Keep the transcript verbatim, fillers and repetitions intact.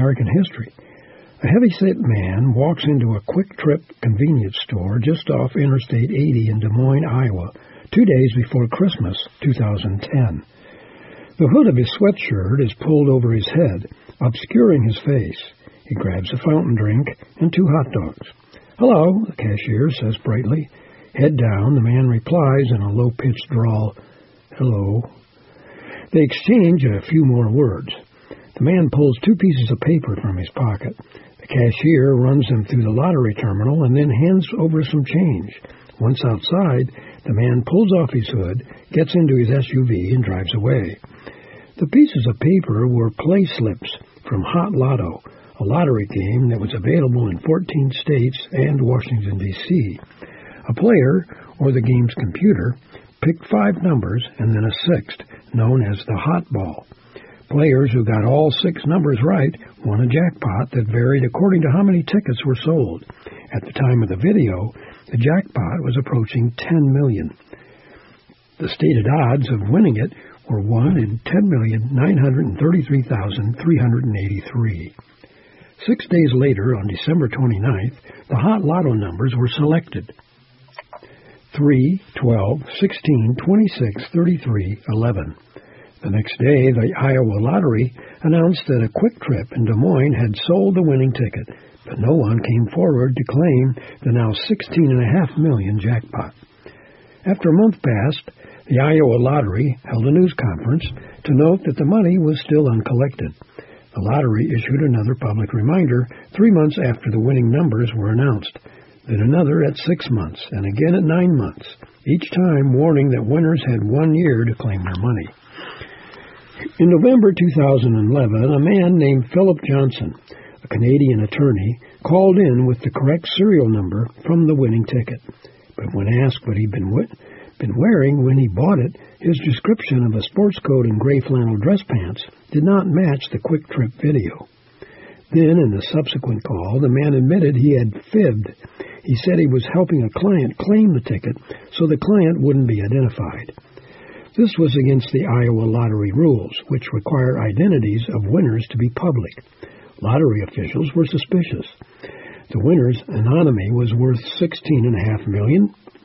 American history. A heavy-set man walks into a Quick Trip convenience store just off Interstate eighty in Des Moines, Iowa, two days before Christmas, two thousand ten. The hood of his sweatshirt is pulled over his head, obscuring his face. He grabs a fountain drink and two hot dogs. "Hello," the cashier says brightly. Head down, the man replies in a low-pitched drawl, "Hello." They exchange a few more words. The man pulls two pieces of paper from his pocket. The cashier runs them through the lottery terminal and then hands over some change. Once outside, the man pulls off his hood, gets into his S U V, and drives away. The pieces of paper were play slips from Hot Lotto, a lottery game that was available in fourteen states and Washington, D C A player, or the game's computer, picked five numbers and then a sixth, known as the hot ball. Players who got all six numbers right won a jackpot that varied according to how many tickets were sold. At the time of the video, the jackpot was approaching ten million. The stated odds of winning it were one in ten million nine hundred thirty-three thousand three hundred eighty-three. Six days later, on December twenty-ninth, the Hot Lotto numbers were selected. three, twelve, sixteen, twenty-six, thirty-three, eleven. The next day, the Iowa Lottery announced that a Quick Trip in Des Moines had sold the winning ticket, but no one came forward to claim the now sixteen and a half million jackpot. After a month passed, the Iowa Lottery held a news conference to note that the money was still uncollected. The lottery issued another public reminder three months after the winning numbers were announced, then another at six months, and again at nine months, each time warning that winners had one year to claim their money. In November two thousand eleven, a man named Philip Johnson, a Canadian attorney, called in with the correct serial number from the winning ticket. But when asked what he'd been, w- been wearing when he bought it, his description of a sports coat and gray flannel dress pants did not match the Quick Trip video. Then, in the subsequent call, the man admitted he had fibbed. He said he was helping a client claim the ticket so the client wouldn't be identified. This was against the Iowa lottery rules, which require identities of winners to be public. Lottery officials were suspicious. The winner's anonymity was worth sixteen and a half million,